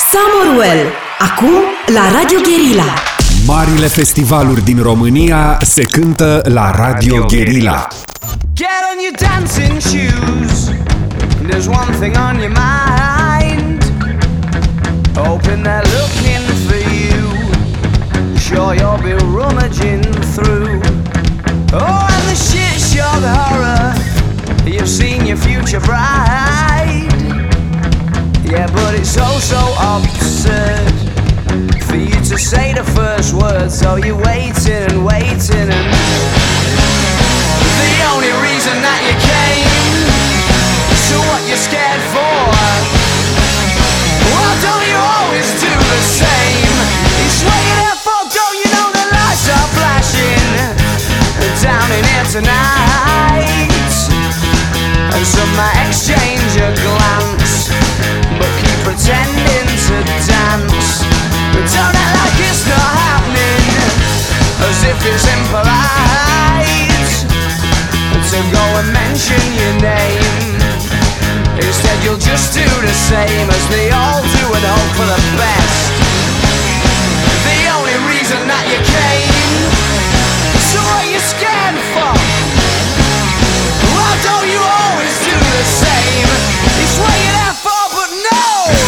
Summerwell, acum la Radio Guerilla. Marile festivaluri din România se cântă la Radio Guerilla. Get on your dancing shoes. There's one thing on your mind. Hoping they're looking for you. Sure you'll be rummaging through. Oh, and the shit show, the horror. You've seen your future bride. Yeah, but it's so absurd for you to say the first word. So you're waiting and waiting, and the only reason that you came. So what you scared for? Well, don't you always do the same? It's what you're there for, don't you know the lights are flashing down in here tonight? And some might exchange a glance, but keep pretending to dance. But don't act like it's not happening, as if it's impolite to go and mention your name. Instead you'll just do the same as they all do and hope for the best. The only reason that you came. So what you scared for? Well, don't you always do the same? It's what you're there for, but no!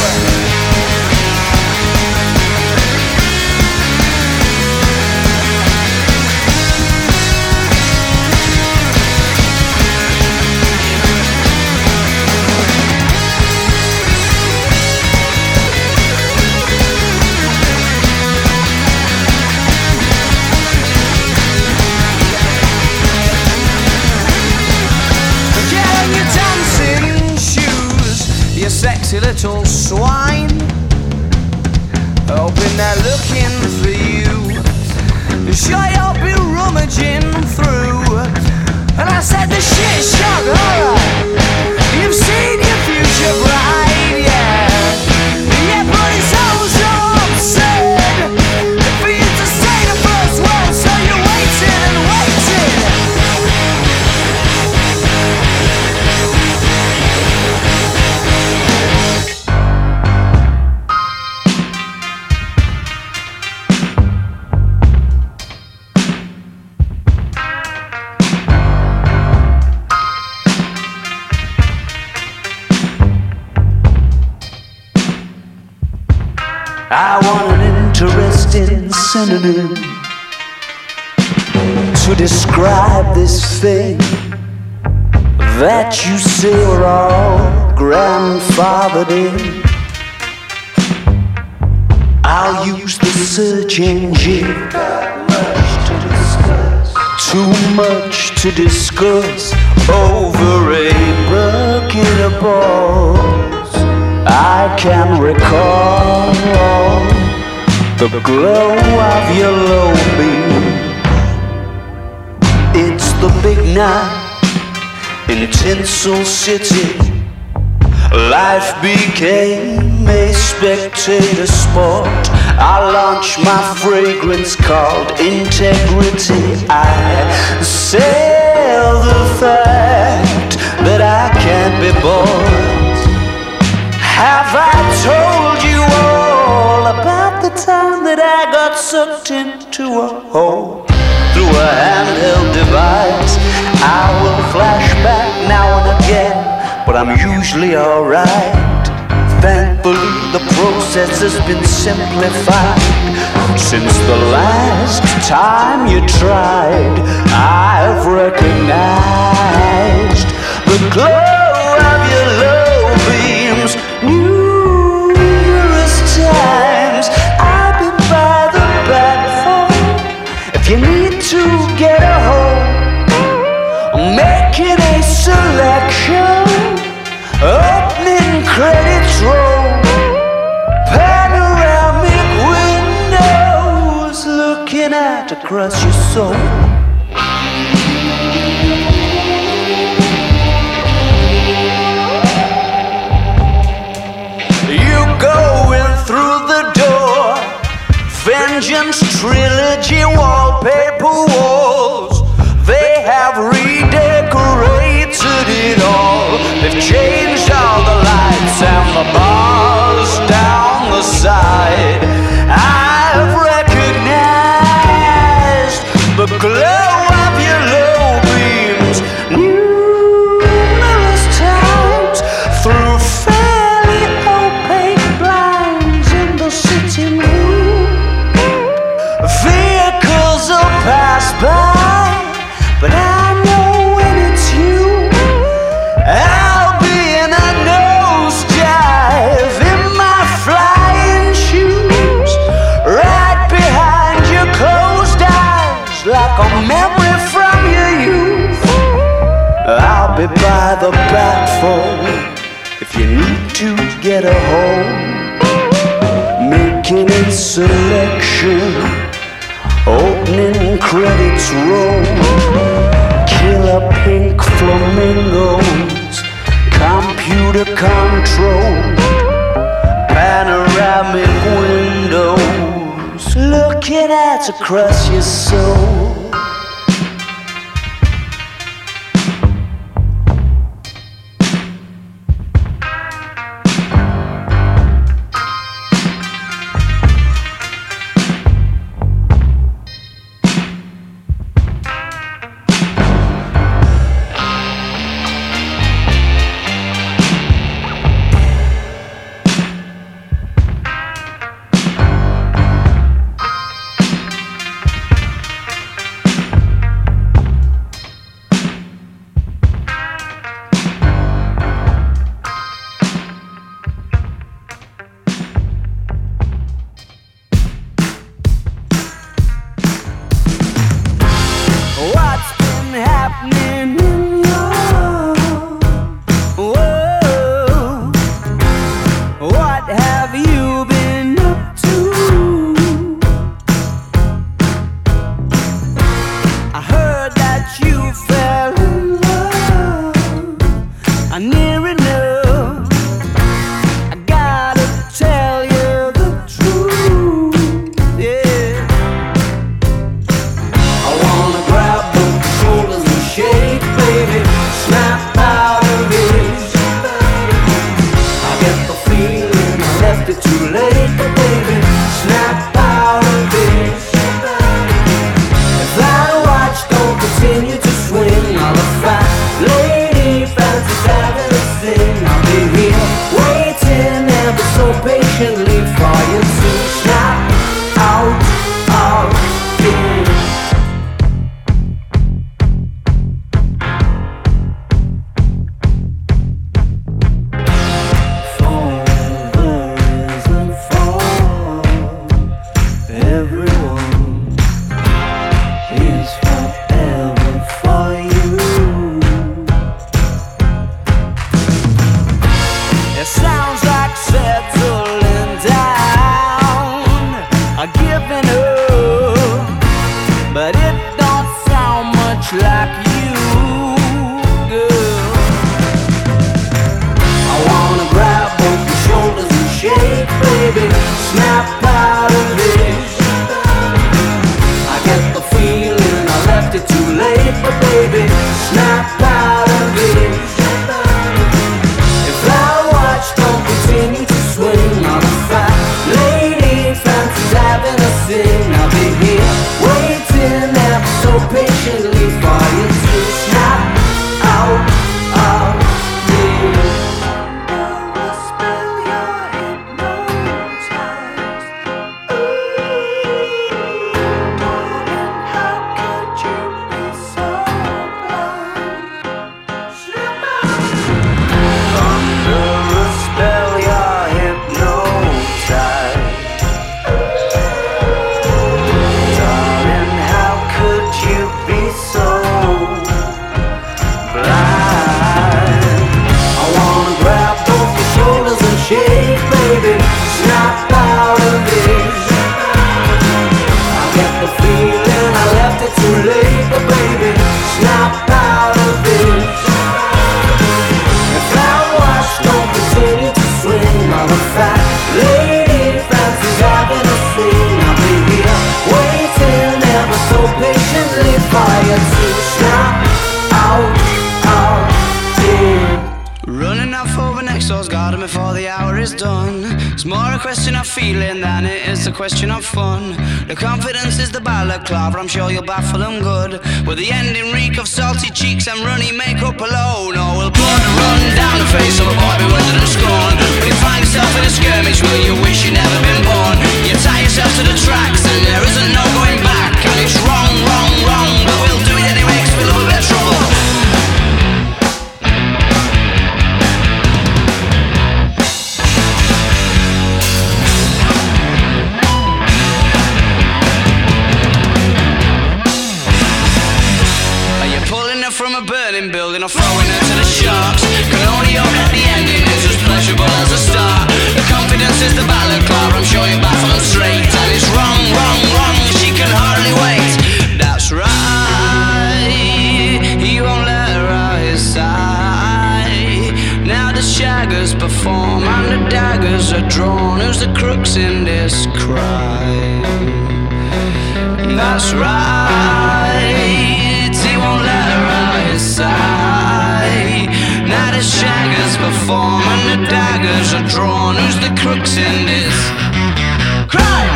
Sexy little swine, hoping they're looking for you. Sure you'll be rummaging through. And I said the shit shock horror. You've seen your future bride, yeah. Yeah, but it's so absurd for you to say the first word. So you're waiting and waiting. I want an interesting synonym to describe this thing that you say we're all grandfathered in. I'll use the search engine. Too much to discuss over a bucket of balls. I can recall the glow of your low beams. It's the big night in Tinsel City. Life became a spectator sport. I launched my fragrance called integrity. I sell the fact that I can't be bought. Have I told you all about the time that I got sucked into a hole through a handheld device? I will flash back now and again, but I'm usually alright. Thankfully the process has been simplified. Since the last time you tried, I've recognized the glow of your low beams. Numerous times I've been by the back phone. If you need to get a hold, making a selection, opening credits roll, panoramic windows looking out across your soul. You going through the door, Vengeance Trilogy wallpaper walls. They have redecorated it all. They've changed all the lights and the bars down the phone if you need to get a home. Making a selection, opening credits roll. Killer pink flamingos, computer control. Panoramic windows, looking at across your soul. Question of fun. The confidence is the balaclava, I'm sure you'll baffle them good. With the ending reek of salty cheeks and runny makeup alone. Or will blood run down the face of a boy bewildered and scorned. When you find yourself in a skirmish, will you wish you'd never been born? You tie yourself to the tracks and there isn't no going back. And it's wrong, wrong, wrong, but we'll do it anyway cause we love a bit of trouble. From a burning building or throwing her to the sharks. Can only daggers are drawn? Who's the crooks in this crime? That's right, he won't let her out his sight. Now the shaggers perform and the daggers are drawn. Who's the crooks in this crime?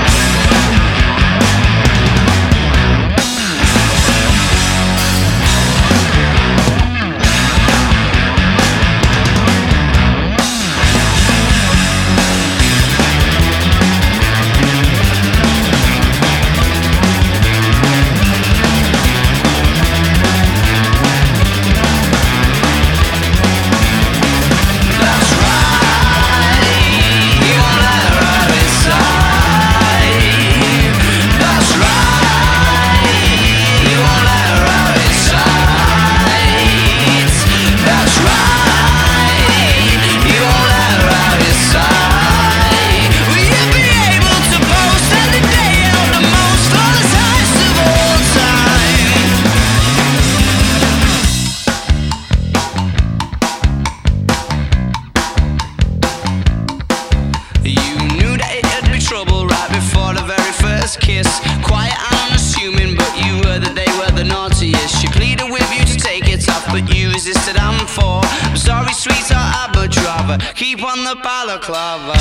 Keep on the balaclava.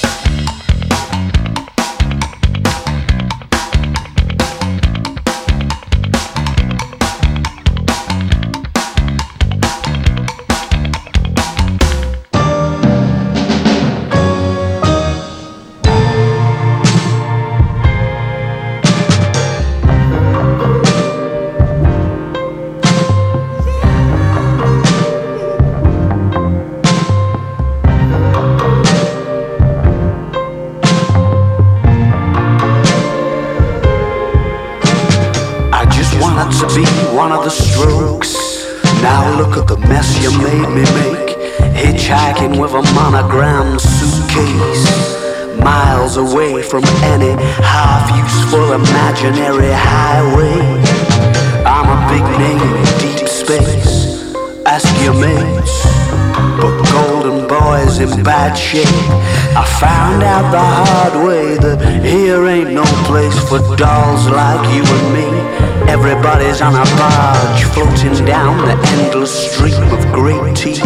One of the Strokes. Now look at the mess you made me make. Hitchhiking with a monogrammed suitcase, miles away from any half-useful imaginary highway. I'm a big name in deep space, ask your mates. But Golden Boy's in bad shape. I found out the hard way that here ain't no place for dolls like you and me. Everybody's on a barge floating down the endless stream of great TV.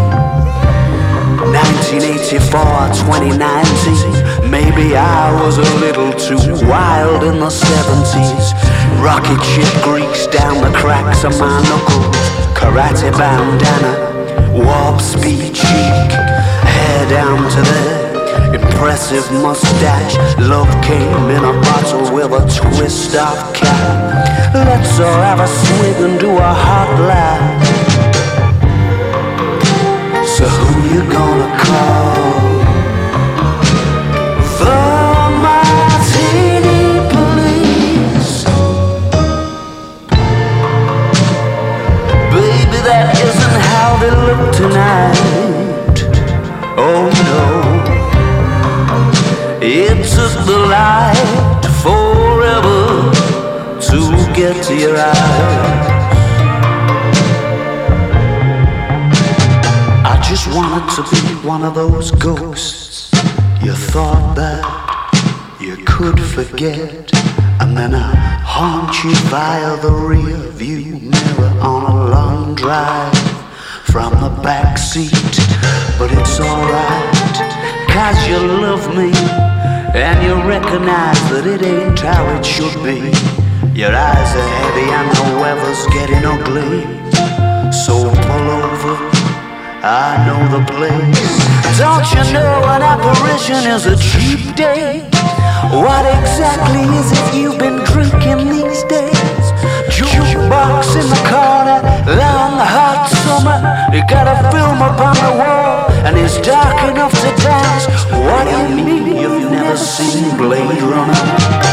1984, 2019. Maybe I was a little too wild in the 70s. Rocket ship grease down the cracks of my knuckles. Karate bandana, warp speed cheek, hair down to there. Impressive mustache, love came in a bottle with a twist of cap. Let's all have a swig and do a hot laugh. So who you gonna call? The Martini Police. Baby, that isn't how they look tonight. Oh no. It took the light forever to get to your eyes. I just wanted to be one of those ghosts you thought that you could forget, and then I haunt you via the rear view mirror on a long drive from the back seat. But it's alright, 'cause you love me and you recognize that it ain't how it should be. Your eyes are heavy and the weather's getting ugly, so pull over, I know the place. Don't you know an apparition is a cheap date? What exactly is it you've been drinking these days? Jukebox in the corner, long hot summer. You got a film up on the wall and it's dark enough to dance. What do you mean you've never seen Blade Runner?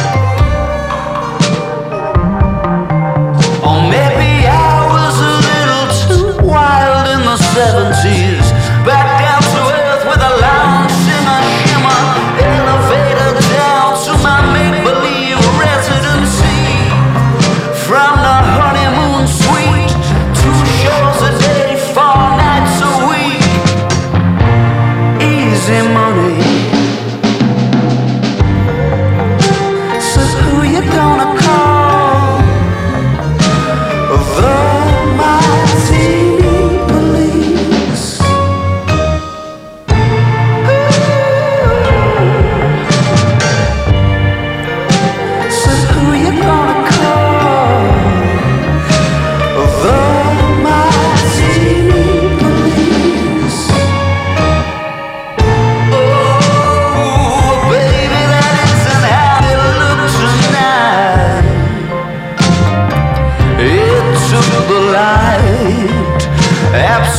Or maybe I was a little too wild in the 70s. Back down to earth with a lounge shimmer, shimmer. Elevator down to my make-believe residency. From the honeymoon suite, 2 shows a day, 4 nights a week.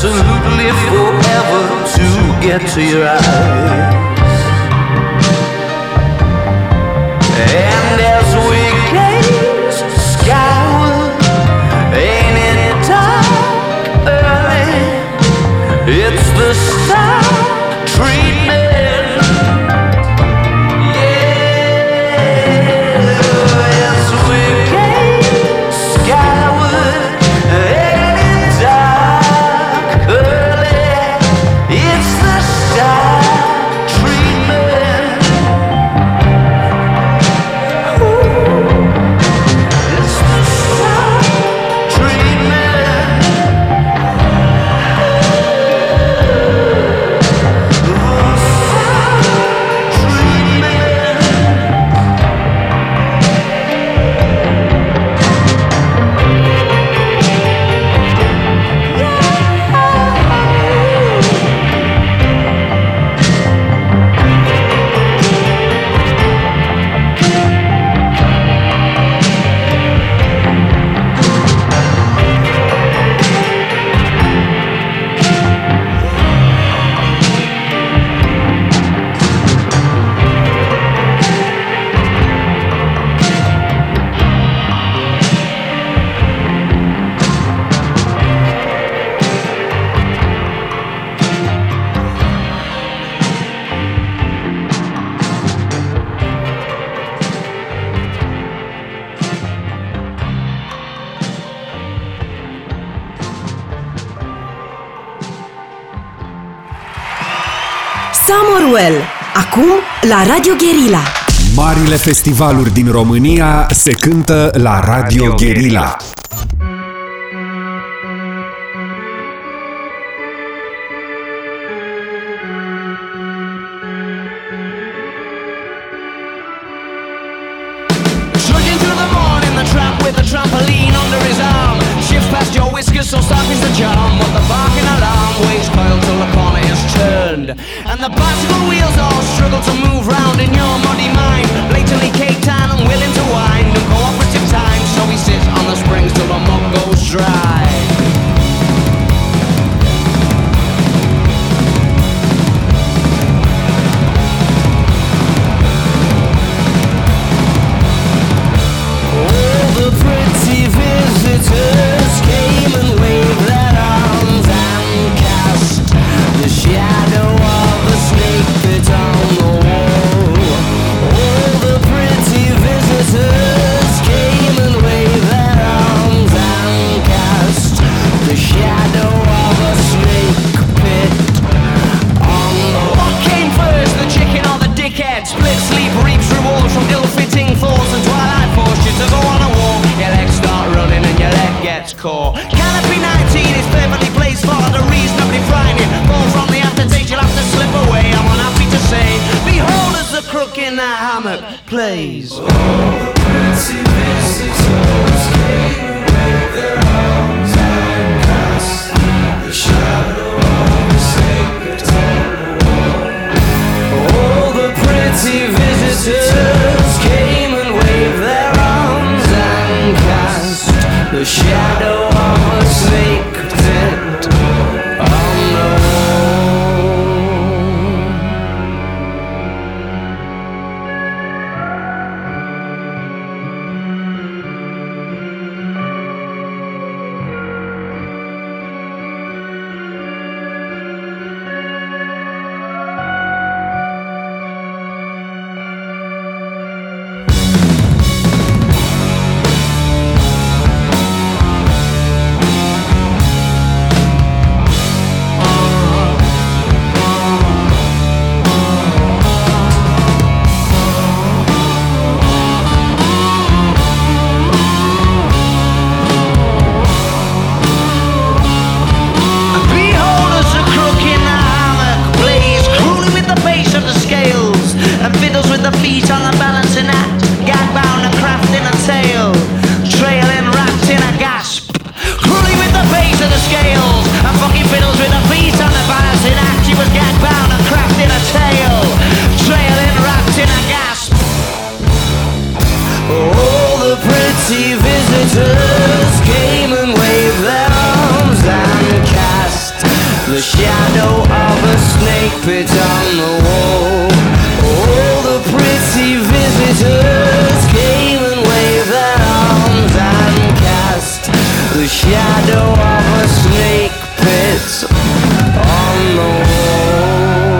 absolutely forever to get to your eyes. And as we gaze skyward, ain't it dark early? It's the star treatment. Yeah, as we gaze skyward, ain't it dark early? It's the star treatment. It's the star treatment. Summerwell, acum la Radio Guerilla. Marile festivaluri din România se cântă la Radio Guerilla. Trudging through the morning, the tramp with the trampoline under his arm. Shift past your whiskers, so stark is the charm. But the barking alarm waits coiled till the corner is turned. And the bicycle wheels all struggle to move round in your muddy mind. Blatantly caked on and willing to wind and cooperative time. So we sit on the springs till the mud goes dry. Visitors came and waved their arms and cast the shadow of a snake bit on the wall. All the pretty visitors came and waved their arms and cast the shadow of a snake pit on the wall. What came first, the chicken or the dickhead? Split sleep reaps rewards from ill-fitting thoughts, and twilight forced you to go on a walk. Your legs start running and your leg gets caught. Canopy 19 is perfectly placed for the reasonably frightening. Fall from the aftertaste, you'll have to slip away. I'm unhappy to say, behold as the crook in the hammock plays. All the pretty visitors came and waved their arms and cast the shadow of a snake on the wall. All the pretty visitors came and waved their arms and cast the shadow of a snake pit on the wall. carpet on the wall. All the pretty visitors came and waved their arms and cast the shadow of a snake pit on the wall.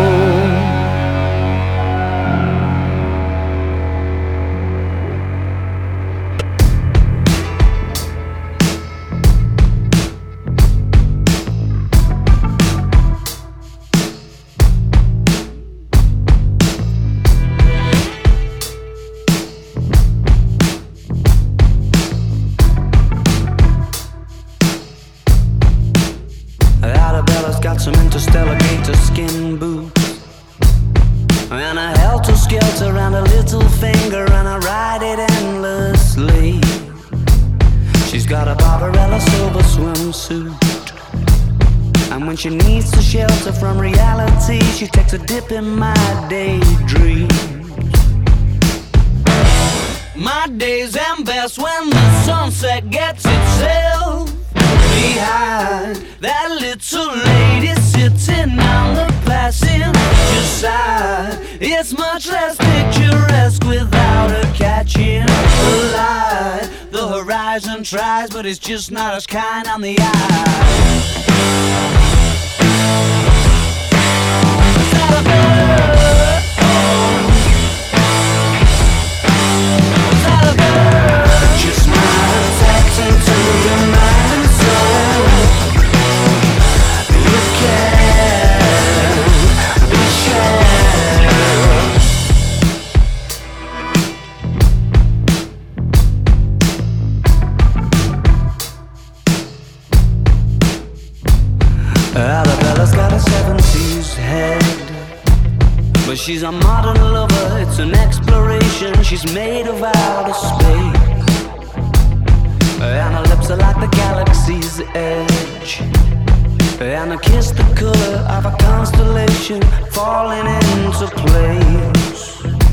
Arabella's got some interstellar gator skin boots and a helter-skelter around her little finger, and I ride it endlessly. She's got a Barbarella silver swimsuit, and when she needs to shelter from reality, she takes a dip in my daydreams. My days end best when the sunset gets itself behind that little lady sitting on the passenger side. It's much less picturesque without her catching the light. The horizon tries, but it's just not as kind on the eye. Is that a bird? Is that a bird? Just not attacked into your mind and soul. You can't be sure. Arabella's got a 70s head, but she's a modern lover, it's an exploration. She's made of outer space, and her lips are like the galaxy's edge, and her kiss the color of a constellation falling into place.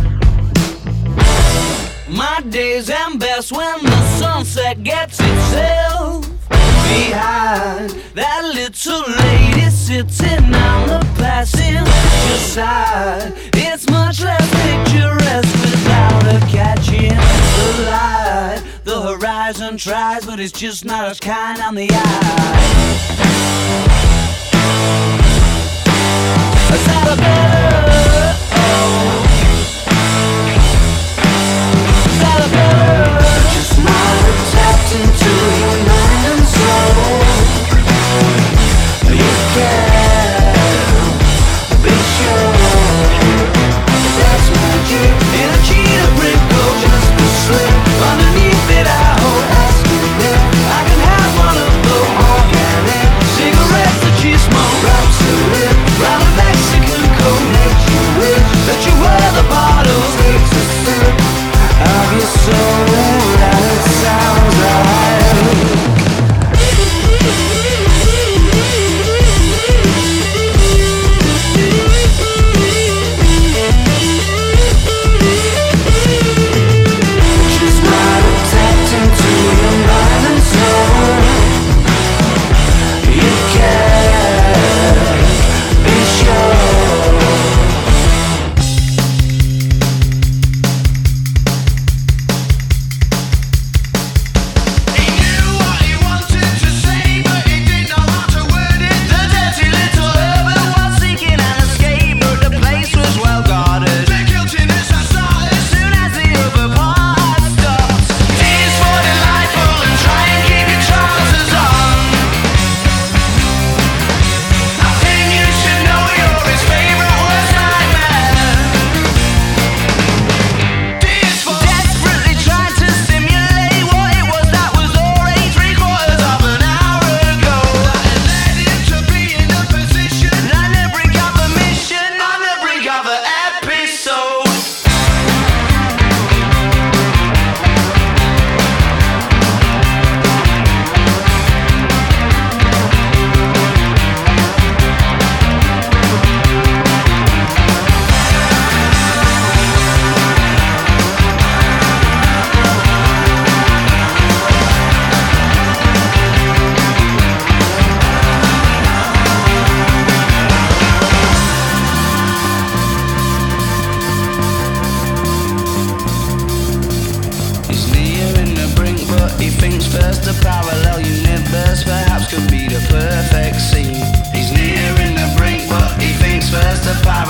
My days end best when the sunset gets itself behind that little lady sitting on the passenger side. It's much less picturesque without her catching the light. The horizon tries, but it's just not as kind on the eye. Is that a bird? Is that a bird? Just not tapped into your mind and soul. You can't be sure. That's magic in a cheetah print coat, just a slip underneath it. I hold asking I can have one of those organic cigarettes that you smoke. Wraps the lip round a Mexican coat, makes you wish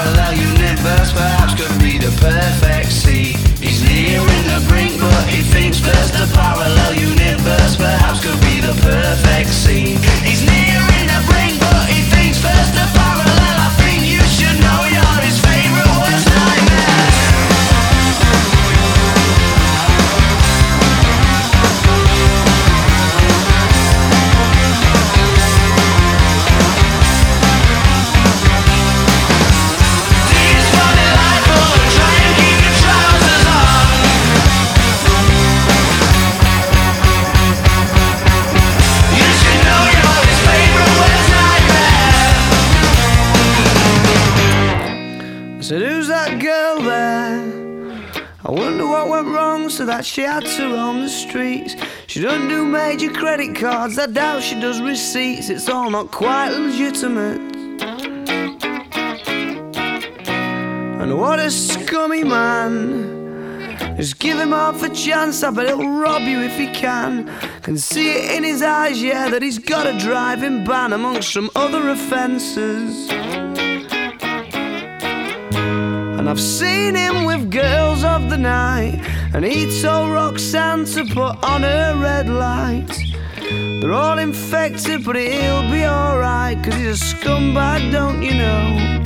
parallel universe perhaps could be the perfect sea. He's nearing the brink, but he thinks first the parallel universe perhaps could be the perfect scene. He's nearing the brink, but he thinks first the parallel. I think you should know you're his favorite worst nightmare. Said, who's that girl there? I wonder what went wrong so that she had to roam the streets. She doesn't do major credit cards, I doubt she does receipts. It's all not quite legitimate. And what a scummy man. Just give him half a chance, I bet he'll rob you if he can. Can see it in his eyes, yeah, that he's got a driving ban amongst some other offences. And I've seen him with girls of the night, and he told Roxanne to put on her red light. They're all infected, but he'll be alright, 'cause he's a scumbag, don't you know?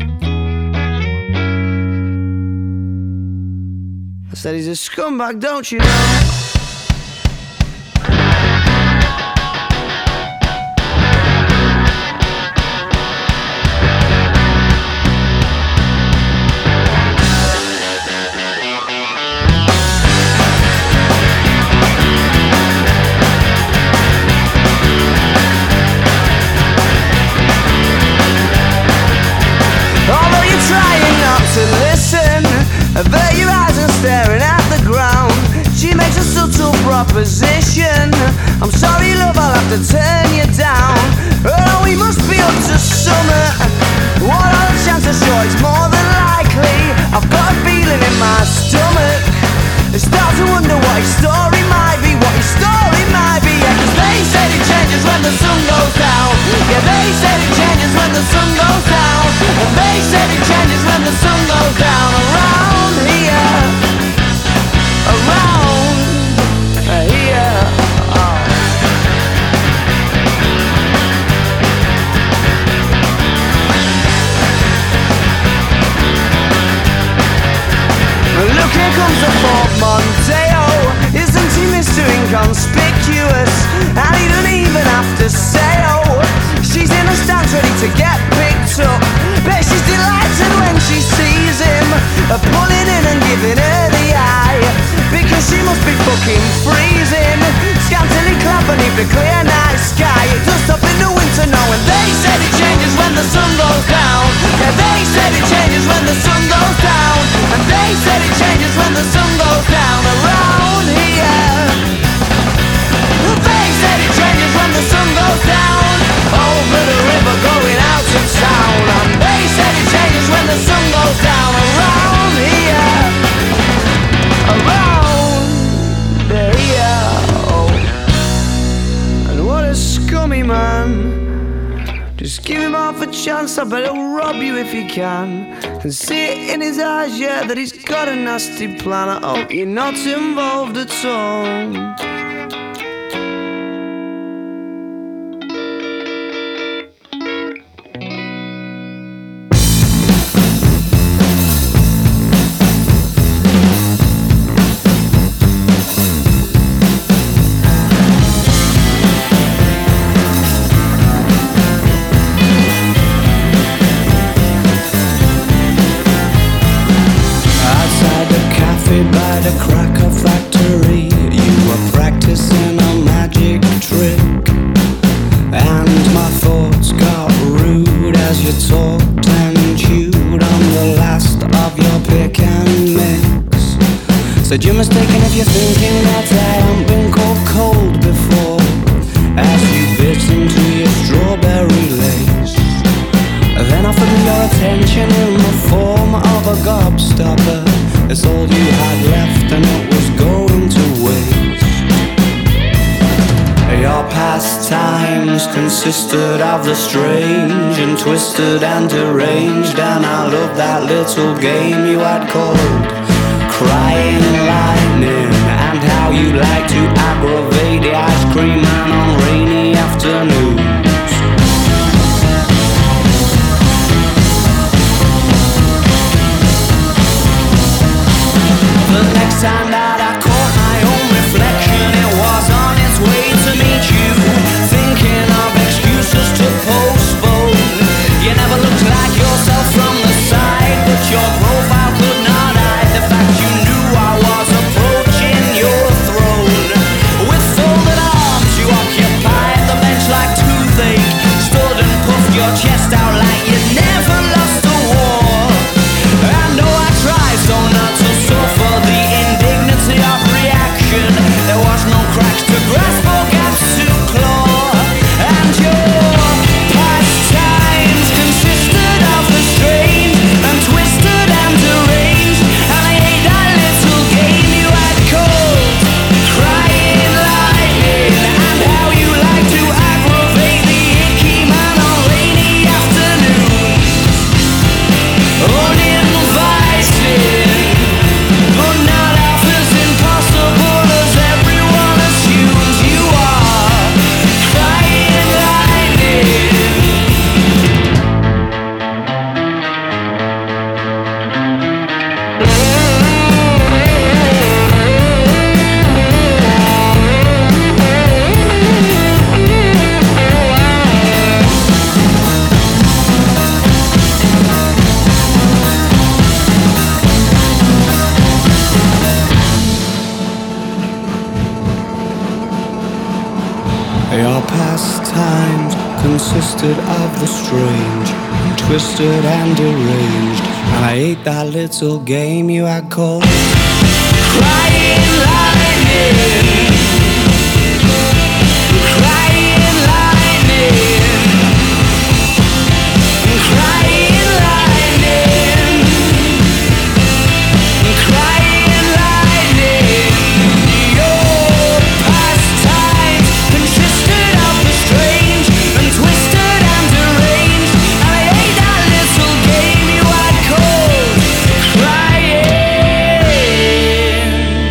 I said he's a scumbag, don't you know? To listen, avert your eyes and staring at the ground. She makes a subtle proposition. I'm sorry, love, I'll have to turn you down. Oh, we must be up to summer. What are the chances? Sure, it's more than likely. I've got a feeling in my stomach. I start to wonder what his story might be. What his story might be. Yeah, 'cause they said it changes when the sun goes down. Yeah, they said it changes when the sun goes down. And they said it changes when the sun goes down. Around here, around here. Oh. Look, here comes a Ford Mondeo. Isn't he Mr. Inconspicuous? And he doesn't even have to say oh. She's in the stands ready to get picked up. Bet she's delighted when she sees him, pulling in and giving her the eye, because she must be fucking freezing, scantily clad beneath the clear night sky. It does stop in the winter now, and they said it changes when the sun goes down. Yeah, they said it changes when the sun goes down. And they said it changes when the sun goes down. Around here, they said it changes when the sun goes down. Over the river going out to town. And they said it changes when the sun goes down. Around here, around here. Oh. And what a scummy man. Just give him half a chance, I bet he'll rob you if he can. Can see it in his eyes, yeah, that he's got a nasty plan. I hope you're not involved at all. By the cracker factory, you were practicing a magic trick, and my thoughts got rude as you talked and chewed on the last of your pick and mix. Said you're mistaken if you're thinking that I haven't been called cold before, as you bit into your strawberry lace. Then offered me your attention in the form of a gobstopper. It's all you had left and it was going to waste. Your past pastimes consisted of the strange and twisted and deranged, and I loved that little game you had called Crying Lightning, and how you like to aggravate the ice cream man on rainy afternoons. The next time that I caught my own reflection, it was on its way to meet you, thinking of excuses to postpone. You never looked like yourself from the side, but your profile could not hide the fact you knew I was approaching your throne. With folded arms you occupied the bench like toothache, stood and puffed your chest out like you'd never lost a war. I know I tried so not to suffer the indignity of reaction. There was no cracks to grasp or gaps to claw, and your pastimes consisted of the strange and twisted and deranged, and I hate that little game you had called Crying Lightning, and how you like to aggravate the icky man on rainy afternoons. Uninvited, but not half as impossible as everyone assumes you are. Crying lightning. Your pastimes consisted of the strange and twisted and deranged, and I ate that little game you had called Crying Lightning. Crying Lightning. Crying Lightning. Crying Lightning. Your pastimes consisted of the strange and twisted and deranged, and I ate that little game you had called Crying.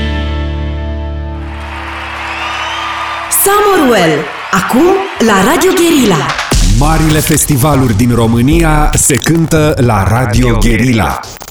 Summerwell. Acum la Radio Guerilla. Marile festivaluri din România se cântă la Radio Guerilla.